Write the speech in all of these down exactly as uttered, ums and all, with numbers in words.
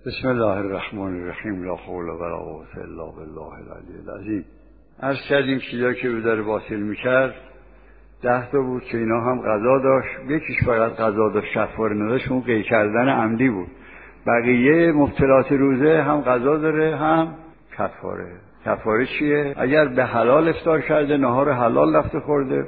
بسم الله الرحمن الرحیم. لا حول ولا قوة الا بالله العلی العظیم. عرض کردیم چیزایی که در باطل میکرد ده تا بود که اینا هم قضا داشت، یکیش فقط قضا داشت کفاره نداشت، اون قی کردن عمدی بود. بقیه مبطلات روزه هم قضا داره هم کفاره. کفاره چیه؟ اگر به حلال افطار کرده، نهار حلال رفته خورده،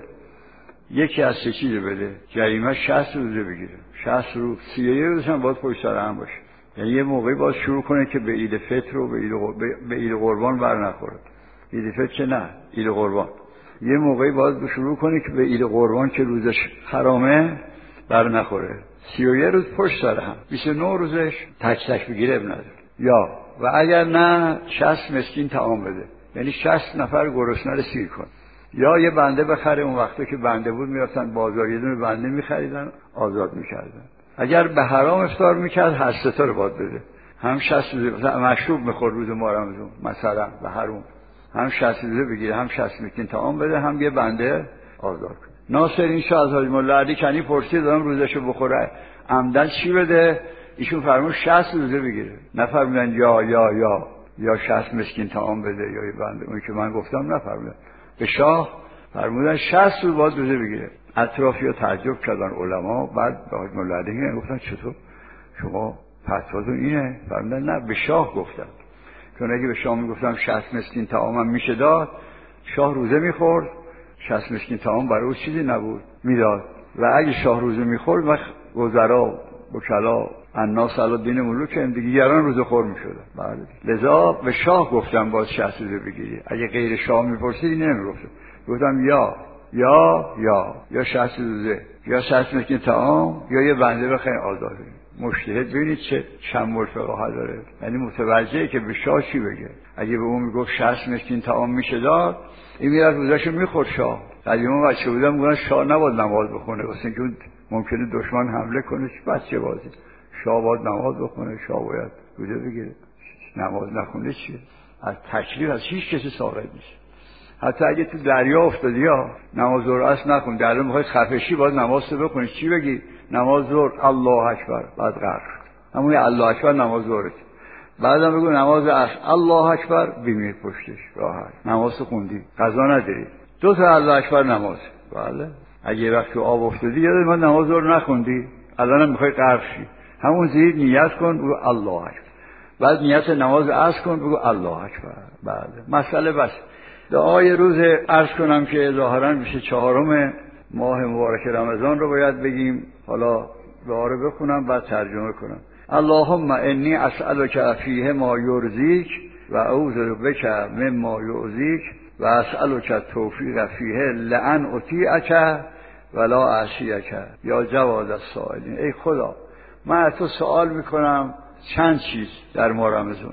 یکی از سه چیز بده، جریمه شصت روزه بگیره. شصت روز سی و یک روز هم باید پشت سر هم باشه. یعنی یه موقعی باید شروع کنه که به عید فطر و به عید به عید قربان بر نخوره. عید فطر که نه، عید قربان. یه موقعی باید شروع کنه که به عید قربان که روزش حرامه بر نخوره. سی و یک روز پشت سر هم، بیست و نه روزش تک تک بگیره اب نداره. یا و اگر نه شصت مسکین طعام بده، یعنی شصت نفر گرسنه رو سیر کن. یا یه بنده بخره، اون وقتا که بنده بود میرفتن بازار یه دونه بنده میخریدن آزاد میکردن. اگر به حرام افطار میکرد هر سه تا رو باید بده، هم شصت روزه مشروب میخورد روز ماه رمضان مثلا به حرام، هم شصت روزه بگیره، هم شصت مسکین طعام بده، هم یه بنده آزاد کنه. ناصر این شاه از حاج مولا علی کنی پرسید دارم روزشو بخوره عمدن چی بده؟ ایشون فرمود شصت روزه بگیره. نفرمودن یا یا یا یا شصت مسکین طعام بده یا یه بنده. اون که من گفتم نفرمودن. به شاه فرمودن شصت روز باید روزه بگیره. اطرافی‌ها تعجب کردن علما. بعد به حاج مولا علی گفتن چطور شما فتواتون اینه؟ فرمودن نه، به شاه گفتم، چون اگه به شاه میگفتم شصت مسکین طعامم میشه داد، شاه روزه میخورد، شصت مسکین طعام برای او چیزی نبود میداد. و اگه شاه روزه میخورد وقت وزرا وکلا الناس علی دین ملوک دیگران روزه خور میشدن. بله، لذا به شاه گفتم باید شصت روزه بگیری. اگه غیر شاه میپرسید این نمیگفتم، گفتم یا یا یا یا شصت روزه یا شصت مسکین طعام یا یه بنده بخیر آزاده. مجتهد ببینید چه شمول فقاهه داره، یعنی متوجهه که به شاه چی بگه. اگه به اون میگفت شصت مسکین طعام میشه داد، این میرفت روزاشو میخورد. شاه قدیما بچه بودم میگن شاه نباید نماز بخونه، واسه اینکه ممکنه دشمن حمله کنه. بچه بازی شاه باید نماز بخونه، شاه باید روزه بگیره. نماز نخونه چیه؟ از تکلیف از هیچ کسی ساقط نیست. حتی اگه تو دریا افتادی یا نماز ظهر اصل نخون، دریا میخوای خفشی باید نماز رو بخونی، چی بگی؟ نماز ظهر الله اکبر، بعد غرق. همون الله اکبر نماز ظهرت. بعدم بگو نماز عصر الله اکبر، بیمیر پشتش راحت. نماز خوندی، قضا نداری. دو تا الله اکبر نماز. بله. اگه وقتی آب افتادی یاد من نماز ظهر نخوندی، الانم میخوای غرق شی، همون زیر نیت کن بگو الله اکبر. بعد نیت نماز عصر کن بگو الله اکبر. بله. مسئله بس. دعای روز عرض کنم که ظاهراً میشه چهارم ماه مبارک رمضان رو باید بگیم. حالا دعا رو بخونم بعد ترجمه کنم. اللهم انی اسألک فیه ما یرضیک و اعوذ بک مما یؤذیک و اسألک التوفیق فیه لأن اطیعک ولا اعصیک یا جواد السائلین. ای خدا من از تو سوال میکنم چند چیز در ماه رمضان.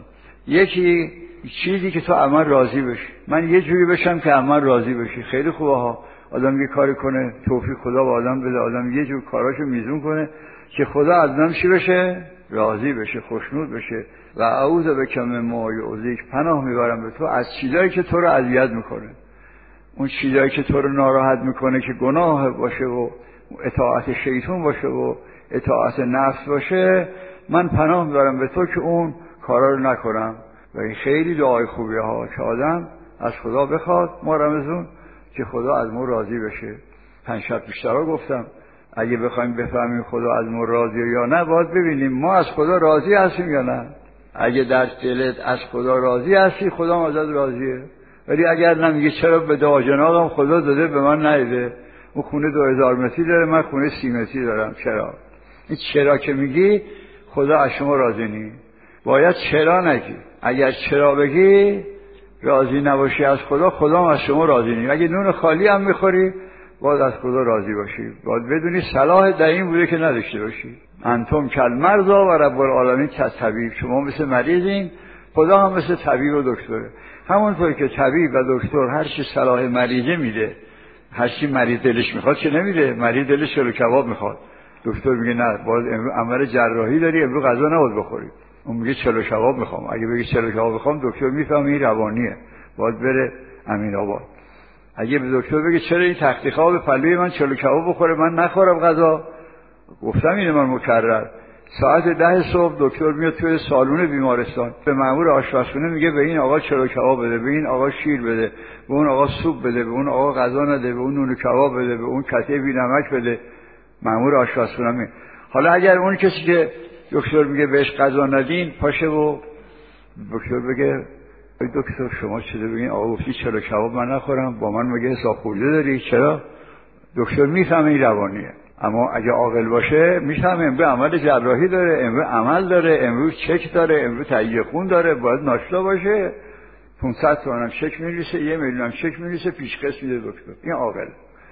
یکی چیزی که تو عمل راضی بشی، من یه جوری بشم که عمل راضی بشی. خیلی خوبه ها آدم یه کاری کنه، توفیق خدا به آدم بده، آدم یه جور کاراشو میزون کنه که خدا از من چی بشه؟ راضی بشه، خوشنود بشه. و اعوذ بک مما یؤذیک، پناه میبرم به تو از چیزایی که تو رو اذیت میکنه. اون چیزایی که تو رو ناراحت میکنه که گناه باشه و اطاعت شیطان باشه و اطاعت نفس باشه، من پناه میبرم به تو که اون کارا رو نکنم. و این خیلی دعای خوبیه ها که آدم از خدا بخواد ما رمضان که خدا از ما راضی بشه. پنج شب بیشترها گفتم اگه بخوایم بفهمیم خدا از ما راضیه یا نه، باید ببینیم ما از خدا راضی هستیم یا نه. اگه در دلت از خدا راضی هستی، خدا ازت راضیه. ولی اگر نمیگه چرا به دعا جنابم خدا داده به من ندیده، اون خونه دو هزار متری داره من خونه سی متری دارم، چرا؟ این چرا که میگی خدا از شما راضی نیست. باید چرا نگی. اگر چرا بگی راضی نباشی از خدا، خدا از شما راضی نیست. اگه نون خالی هم میخوری باید از خدا راضی باشی. باید بدونی صلاح در این بوده که نداشته باشی. انتم کالمرضی و رب العالمین کالطبیب. شما مثل مریضین، خدا هم مثل طبیب و دکتره. همونطور که طبیب و دکتر هر چی صلاح مریضه میده، هر چی مریض دلش میخواد چه نمیده. مریض دلش چلو کباب میخواد، دکتر میگه نه باید امروز عمل جراحی داری، امروز غذا نباید بخوری. اون میگه چلو کباب میخوام. اگه بگه چلو کباب میخوام، دکتر میفهمه این روانیه، باید بره امین آباد. اگه به دکتر بگه چرا این تختی خواب پلوی من چلو کباب بخوره من نخورم غذا، گفتم اینه من مکرر، ساعت ده صبح دکتر میاد توی سالن بیمارستان به مأمور آشپزخونه میگه به این آقا چلو کباب بده، به این آقا شیر بده، به اون آقا سوپ بده، به اون آقا غذا نده، به اون نون کباب بده، به اون کته بی نمک بده. مأمور آشپزخونه میگه حالا اگر اون کسی که دکتر میگه بهش غذا ندین پاشه و دکتر بگه دکتر شما چرا بگین آقا گفتی چلو کباب من نخورم، با من مگه حساب خورده داری؟ چرا؟ دکتر میفهمه این روانیه. اما اگه عاقل باشه میفهمه امروز عمل جراحی داره، امروز عمل داره، امروز چک داره، امروز تهیه خون داره، باید ناشتا باشه. پانصد تومن هم چک میریسه، یه میلیون هم چک میریسه، پیشکش میده دکتر. این عاقل.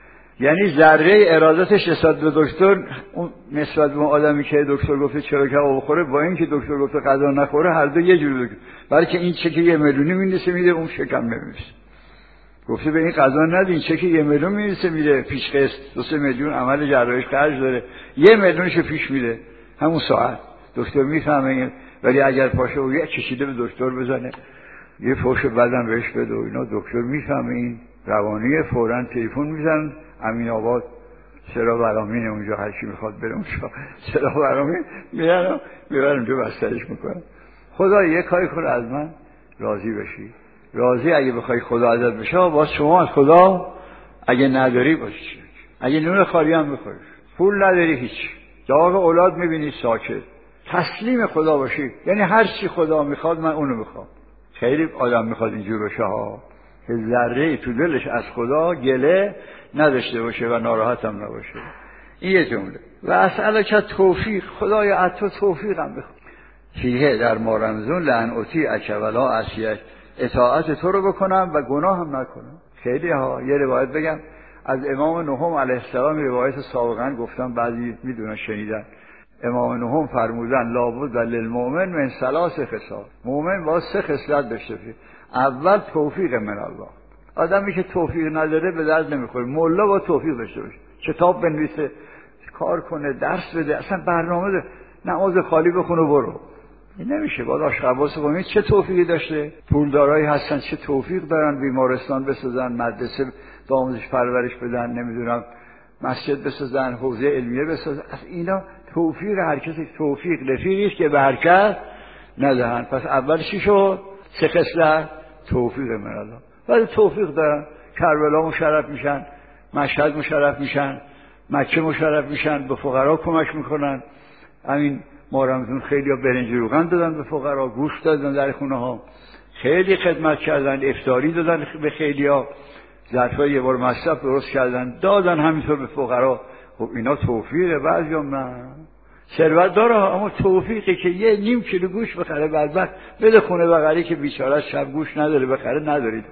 یعنی ذره ارادتش نسبت به دکتر اون نسبت به اون آدمی که دکتر گفته چرا کباب بخوره با اینکه دکتر گفته غذا نخوره هر دو یه جوری دکتر. بلکه این چک یه میلیونی میریسه میده، اون شکم نمیریسه. گفته به این غذا ندین، چک یه میلیون میریسه میده، پیش قسط دو سه میلیون عمل جراحیش خرج داره، یه میلیونشو پیش میده همون ساعت. دکتر میفهمه. ولی اگر پاشه و یه کشیده به دکتر بزنه، یه فوش بدن بهش بده و اینا، دکتر میفهمه این روانیه، فوراً تلفن میزنن امین آباد چرا برامین اونجا، هر کی میخواد بره اونجا چرا برامین میرن میبرن تو بسترش میکنن. خدا یه کاری کنه از من راضی بشی. راضی اگه بخوای خدا ازت بشه، باز شما از خدا اگه نداری باشی، اگه نون خالی هم بخوری، پول نداری هیچ، داغ اولاد میبینی ساکت، تسلیم خدا باشی. یعنی هر چی خدا میخواد من اونو میخوام. خیلی آدم میخواد اینجور بشه ها که ذره تو دلش از خدا گله نداشته باشه و ناراحت هم نباشه. این یه جمله. و اسأله که توفیق، خدایا از تو توفیقم بخوام. فیه در ما رمزون لعن اطیع اکولا عصیک، اطاعت تو رو بکنم و گناه هم نکنم. خیلی ها. یه روایت بگم از امام نهم علیه السلام، روایت سابقا گفتم بعضی میدونن شنیدن. امام نهم فرمودن لابد للمؤمن من ثلاث خصال، مؤمن باید سه خصلت داشته باشه. اول توفیق من الله، آدمی که توفیق نداره به درد نمیخوره. مولا با توفیق داشته باشه، کتاب بنویسه، کار کنه، درس بده، اصلا برنامه ده. نماز خالی بخونه برو، این نمیشه. باید آشخواص کنید چه توفیقی داشته. پولدارایی هستن چه توفیق دارن، بیمارستان بسازن، مدرسه به آموزش پرورش بدن، نمیدونم مسجد بسازن، حوزه علمیه بسازن. از اینا توفیق هر کسی توفیق رفیقی است که به هر کس ندهن. پس اول چی شد؟ سه خصلت توفیق من الله. ولی توفیق دارن، کربلا مشرف میشن، مشهد مشرف میشن، مکه مشرف میشن، به فقرا کمک میکنن. همین ما رمضان خیلی ها برنج روغن دادن به فقرا، گوشت دادن در خونه ها، خیلی خدمت کردن، افطاری دادن به خیلی ها، ظرفای یه بار مصرف درست کردن دادن همینطور به فقرا. خب اینا توفیقه. بعضی هم نه، ثروت داره اما توفیقی که یه نیم کیلو گوشت بخره بدبخت بده خونه بغلی که بیچاره شب گوشت نداره بخره، ندارید.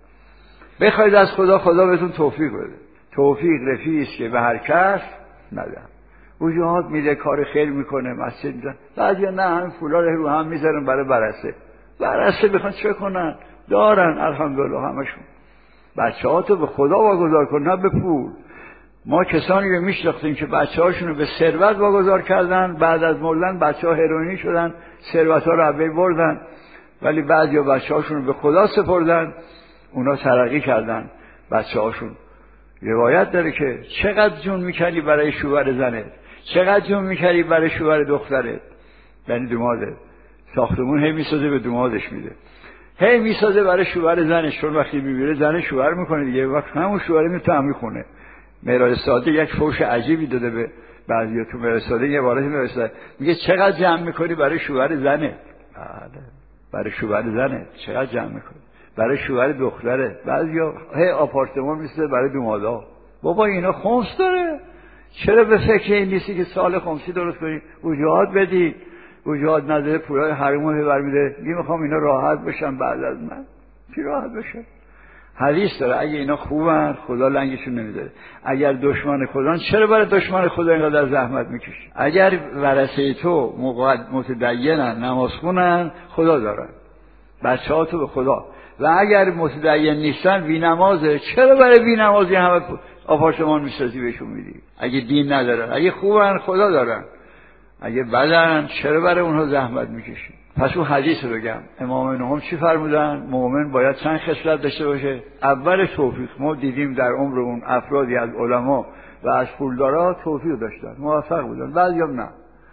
بخواید از خدا، خدا بهتون توفیق بده. توفیق رفیعی است که به هر کس نده. وجوهات میده، کار خیر میکنه، مسجد میزن. بعضیا نه، همین پولا رو هم میذارن برای برسه. برسه بخوان چه کنن؟ دارن الحمدلله همشون. بچه‌هاتو به خدا واگذار کن، نه به پول. ما کسانی رو میشناختیم که بچه‌هاشون رو به ثروت واگذار کردن، بعد از مردن بچه‌ها هروئینی شدن، ثروت‌ها رو از بین بردن. ولی بعضیا بچه‌هاشون رو به خدا سپردن، اونا ترقی کردن. بچه‌هاشون روایت داره که چقدر جون میکنی برای شوهر زنت، چقدر جون میکنی برای شوهر دخترت، یعنی دمادت. ساختمون هی میسازه به دمادش میده، هی میسازه برای شوهر زنش، چون وقتی میمیره زن شوهر میکنه دیگه، وقت همون شوهر میتونه میخونه. مهراد ساده یک فوش عجیبی داده به بعضیا تو مهراد ساده، یه باره مهراد ساده میگه چقدر جمع میکنی برای شوهر زنت. بله، برای شوهر زنت چقدر جمع میکنی، برای شوهر دختره. بعضیا هی آپارتمان میسازه برای دمادا. بابا اینا خمس داره، چرا به فکر این نیستی که سال خمسی درست کنی، وجوهات بدی؟ وجوهات نداره، پولای حرمون هی برمیده. میخوام اینا راحت بشن بعد از من. چی راحت بشه؟ حدیث داره اگه اینا خوبن خدا لنگشون نمیذاره. اگر دشمن خدان چرا برای دشمن خدا اینقدر زحمت میکشی؟ اگر ورثه تو متدینن، نماز خونن، خدا دارن. بچه‌هاتو به خدا. و اگر متدین نیستن، بی نمازه، چرا برای بی نمازی همه آپارتمان میسازی بهشون میدی؟ اگه دین ندارن، اگه خوبن خدا دارن، اگه بدن چرا برای اونها زحمت میکشی؟ پس اون حدیث رو بگم. امام نهم چی فرمودن؟ مؤمن باید چند خصلت داشته باشه. اول توفیق. ما دیدیم در عمرمون افرادی از علما و از پولدارا توفیق داشتن، موفق بودن، بعضیام نه.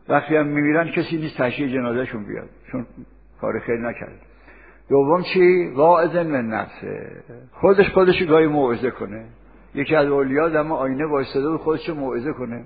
وقتی هم میمیرن کسی نیست تشییع جنازهشون بیاد، چون کار خیر نکرد. دوم چی؟ واعظ من نفسه، خودش خودش گاهی موعظه کنه. یکی از اولیاء دم آینه وایساده بود خودش موعظه کنه،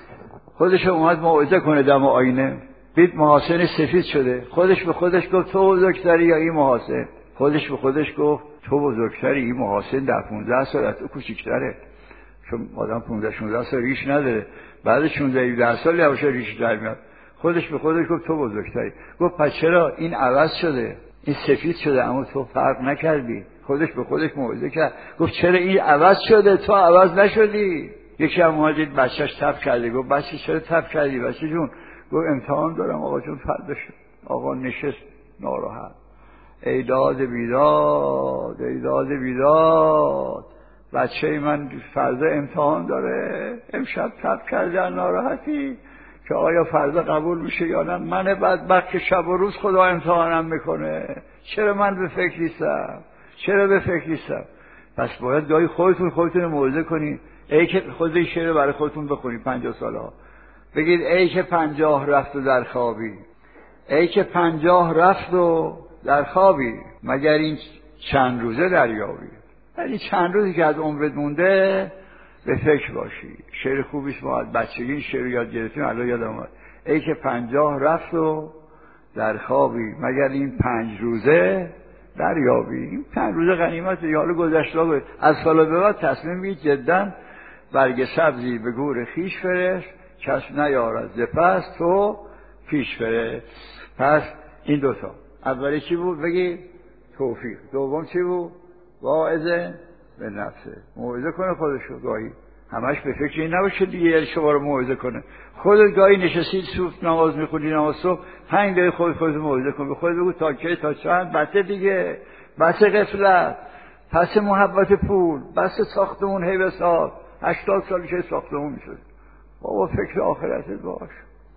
خودش اومد موعظه کنه دم آینه، دید محاسن سفید شده، خودش به خودش گفت تو بزرگتری یا این محاسن؟ خودش به خودش گفت تو بزرگتری، این محاسن در پونزده سال از تو کوچیک‌تره، چون آدم پونزده شانزده سال ریش نداره، بعد شانزده هفده سال یواش ریش در میاد. خودش به خودش گفت تو بزرگتری. گفت پس چرا این عوض شده، این سفید شده اما تو فرق نکردی؟ خودش به خودش موعظه کرد، گفت چرا این عوض شده تو عوض نشدی؟ یکی هم اومد دید بچه‌ش تب کرده، گفت بچه چرا تب کردی بچه جون؟ گفت امتحان دارم آقا جون فردا شد. آقا نشست ناراحت، ای داد بیداد ای داد بیداد، بچه من فردا امتحان داره، امشب تب کرده ناراحتی که آیا فردا قبول میشه یا نه؟ من بدبخت که شب و روز خدا امتحانم میکنه، چرا من به فکر نیستم؟ چرا به فکر نیستم؟ پس باید گاهی خودتون خودتون موعظه کنید. ای که خود این شعر برای خودتون بخونید پنجاه ساله ها، بگید ای که پنجاه رفت و در خوابی، ای که پنجاه رفت و در خوابی، مگر این چند روزه دریابی. یعنی چند روزی که از عمرت مونده به فکر باشی. شعر خوبیست، ما از بچگی این شعر یاد گرفتیم، الان یادم اومد. ای که پنجاه رفت و در خوابی، مگر این پنج روزه دریابی. این پنج روزه غنیمت یال گذشته بود. از سال به بعد تصمیم بگیر جدا برگ سبزی به گور خیش فرست، کس نیارد ز پس تو پیش فرست. پس این دوتا، اولی چی بود؟ بگی توفیق. دوم چی بود؟ واعظه به نفسه، موعظه کنه خودشو. گاهی همش به فکر این نباشه دیگه یعنی شما رو موعظه کنه. خودت گاهی نشستید صبح نماز میخونی، نماز صبح پنج دقیقه خود خودت موعظه کن، به خودت بگو تا کی تا چند، بس دیگه، بس غفلت، پس محبت پول، بس ساختمون هی بساز، هشتاد سال که ساختمون میشد، بابا فکر آخرتت باش.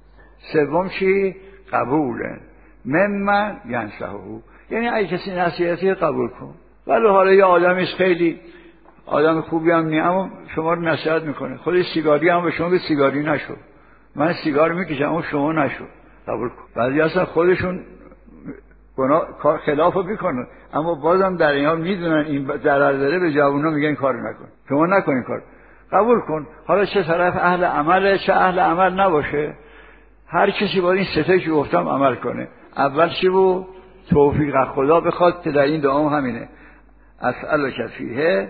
سوم چی؟ قبوله ممن ینصحه، یعنی اگه کسی نصیحتی قبول کن. ولی حالا یه آدمی است خیلی آدم خوبی هم نی، اما شما رو نصیحت میکنه، خودش سیگاری هم به شما به سیگاری نشو، من سیگار میکشم اما شما نشو، قبول کن. بعضی اصلا خودشون گناه کار خلافو میکنن اما بازم در این حال میدونن این ضرر داره، به جوونا میگن کارو نکن، شما نکن این کار، قبول کن. حالا چه طرف اهل عمله چه اهل عمل نباشه، هر کسی باید این سته که گفتم عمل کنه. اول چی بود؟ توفیق خدا بخواد که در این دعا همینه، اسألک فیه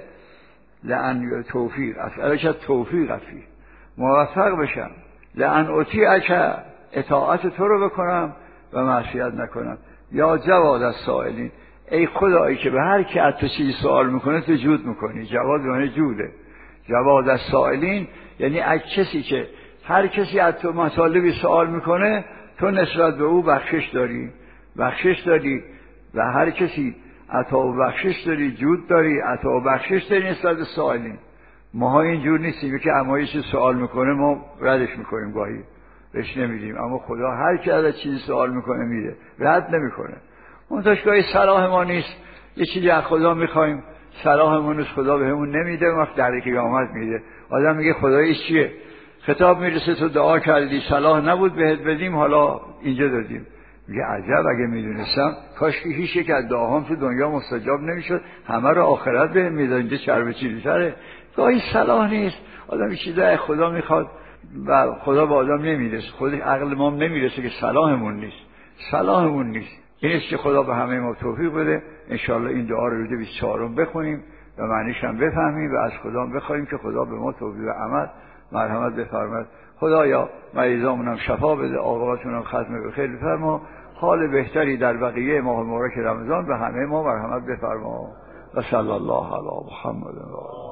لأن توفیق، اسألک توفیق فیه، موفق بشم، لأن اطیعک، اطاعت تو رو بکنم و معصیت نکنم. یا جواد السائلین، ای خدایی که به هر کی از تو چیزی سوال میکنه تو جود میکنی. جواد یعنی جوده. جواد السائلین یعنی از کسی که هر کسی از تو مطالبی سوال میکنه تو نسبت به او بخشش داری، بخشش داری و هر کسی عطا و بخشش داری، جود داری، عطا و بخشش داری نسبت به سوالین. ما اینجور نیستیم که اما یه چیز سوال میکنه ما ردش میکنیم، گاهی بهش نمیدیم، اما خدا هر کی از چیزی سوال میکنه میده، رد نمیکنه. منتش گاهی صلاح ما نیست، یه چیزی از خدا میخوایم صلاحمون نیست، خدا بهمون نمیده، وقت در قیامت میده. آدم میگه خدایی چیه؟ خطاب میرسه تو دعا کردی صلاح نبود بهت بدیم، حالا اینجا دادیم. میگه عجب اگه میدونستم کاش که هیچ یک از دعاهام تو دنیا مستجاب نمیشد، همه رو آخرت بهم میداد، اینجا چرب چیزی‌تره. گاهی صلاح نیست، آدم چیزای خدا میخواد و خدا به آدم نمیرسه، خود عقل ما نمیرسه که صلاحمون نیست، صلاحمون نیست. این است که خدا به همه ما توفیق بده. انشالله این دعا رو روز بیست و چهارم بخونیم و معنیش هم بفهمیم و از خدا بخوایم که خدا به ما توفیق عمل مرحمت بفرماید. خدایا مریضامون هم شفا بده، عاقبتشون هم ختم به خیر بفرما، حال بهتری در بقیه ماه مبارک رمضان به همه ما مرحمت بفرما. و صلی الله علی محمد و